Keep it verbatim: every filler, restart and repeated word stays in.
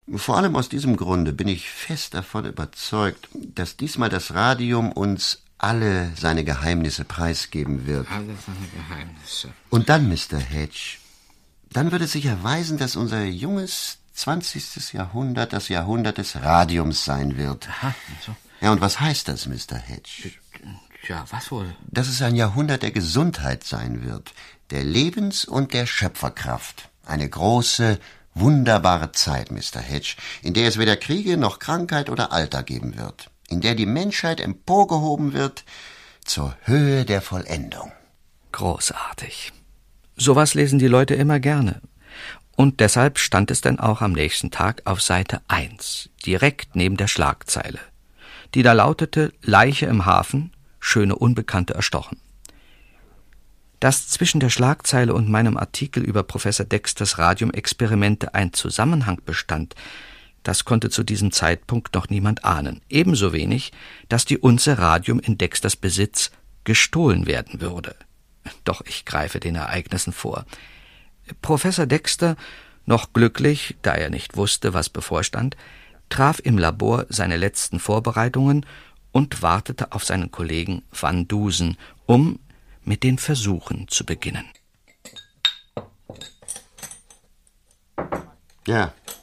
Vor allem aus diesem Grunde bin ich fest davon überzeugt, dass diesmal das Radium uns alle seine Geheimnisse preisgeben wird. Alle seine Geheimnisse. Und dann, Mister Hedge, dann wird es sich erweisen, dass unser junges zwanzigstes Jahrhundert das Jahrhundert des Radiums sein wird. Aha, so. Ja, und was heißt das, Mister Hedge? Ja, was wohl? Dass es ein Jahrhundert der Gesundheit sein wird, der Lebens- und der Schöpferkraft. Eine große, wunderbare Zeit, Mister Hedge, in der es weder Kriege noch Krankheit oder Alter geben wird, in der die Menschheit emporgehoben wird zur Höhe der Vollendung. Großartig. Sowas lesen die Leute immer gerne. Und deshalb stand es dann auch am nächsten Tag auf Seite eins, direkt neben der Schlagzeile, die da lautete: Leiche im Hafen, schöne Unbekannte erstochen. Dass zwischen der Schlagzeile und meinem Artikel über Professor Dexters Radiumexperimente ein Zusammenhang bestand, das konnte zu diesem Zeitpunkt noch niemand ahnen. Ebenso wenig, dass die Unze Radium in Dexters Besitz gestohlen werden würde. Doch ich greife den Ereignissen vor. Professor Dexter, noch glücklich, da er nicht wusste, was bevorstand, traf im Labor seine letzten Vorbereitungen und wartete auf seinen Kollegen Van Dusen, um mit den Versuchen zu beginnen. Ja,